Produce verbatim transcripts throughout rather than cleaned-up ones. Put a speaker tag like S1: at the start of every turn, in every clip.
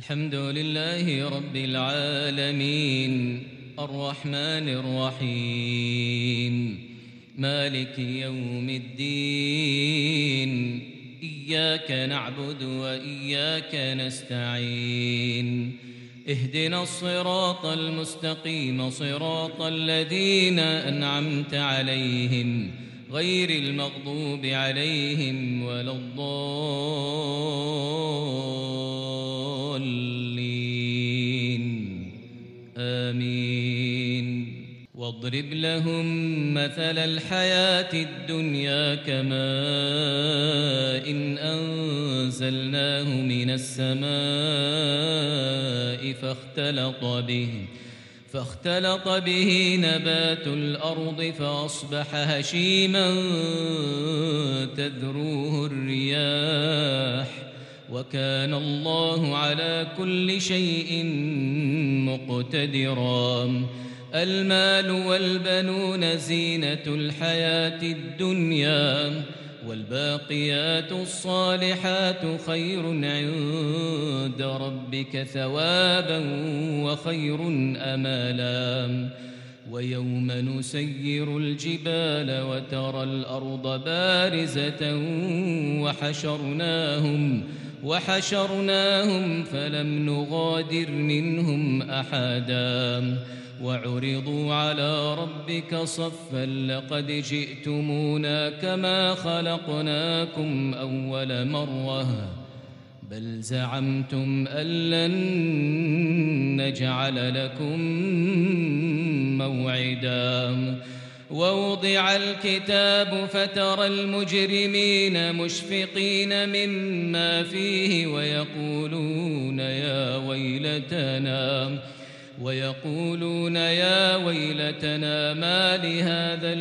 S1: الحمد لله رب العالمين الرحمن الرحيم مالك يوم الدين إياك نعبد وإياك نستعين اهدنا الصراط المستقيم صراط الذين أنعمت عليهم غير المغضوب عليهم ولا الضالين آمين واضرب لهم مثل الحياة الدنيا كماء إن أنزلناه من السماء فاختلط به فاختلط به نبات الأرض فأصبح هشيما تذروه الرياح وكان الله على كل شيء مقتدرا المال والبنون زينة الحياة الدنيا والباقيات الصالحات خير عند ربك ثوابا وخير أمالا ويوم نسير الجبال وترى الأرض بارزة وحشرناهم وحشرناهم فلم نغادر منهم أحدا وعرضوا على ربك صفا لقد جئتمونا كما خلقناكم أول مرة بل زعمتم أن لن نجعل لكم موعدا ووضع الكتاب فترى المجرمين مشفقين مما فيه ويقولون يا ويلتنا ويقولون يا ويلتنا ما لهذا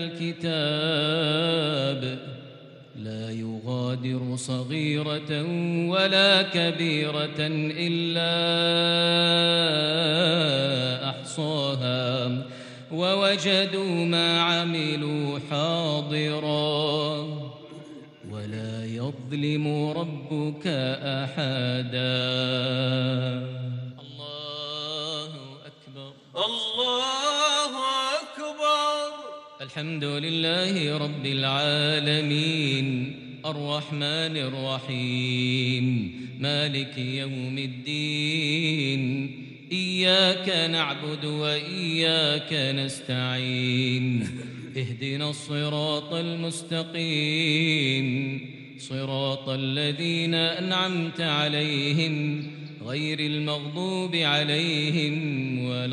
S1: الكتاب لا يغادر صغيرة ولا كبيرة إلا أحصاها ووجدوا ما عملوا حاضرا ولا يظلم ربك أحدا
S2: الله أكبر.
S1: الحمد لله رب العالمين الرحمن الرحيم مالك يوم الدين إياك نعبد وإياك نستعين اهدنا الصراط المستقيم صراط الذين أنعمت عليهم غير المغضوب عليهم ولا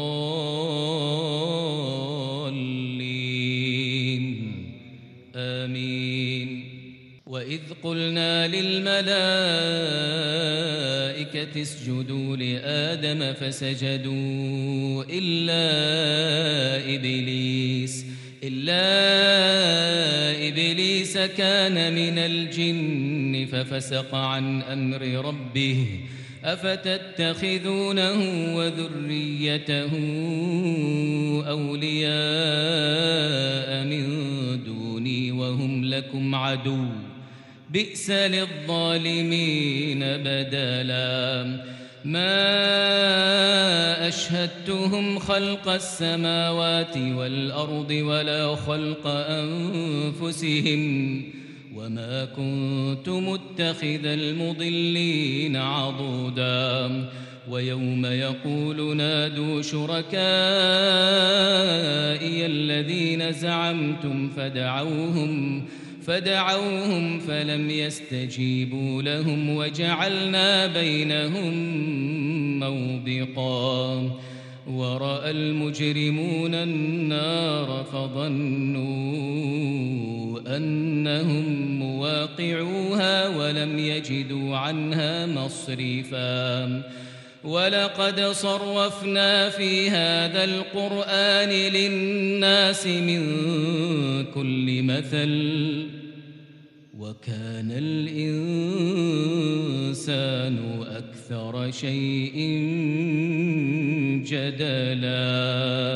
S1: الضالين آمين وإذ قلنا للملائكة اسجدوا لآدم فسجدوا إلا إبليس إلا إبليس كان من الجن ففسق عن أمر ربه أفتتخذونه وذريته أولياء من دوني وهم لكم عدو بئس للظالمين بدلا ما أشهدتهم خلق السماوات والأرض ولا خلق أنفسهم وما كنت متخذ المضلين عضدا ويوم يقول نادوا شركائي الذين زعمتم فدعوهم فدعوهم فلم يستجيبوا لهم وجعلنا بينهم موبقا ورأى المجرمون النار فظنوا أنهم مواقعوها ولم يجدوا عنها مصرفا ولقد صرفنا في هذا القرآن للناس من كل مثل وكان الإنسان أكثر شيء جدلا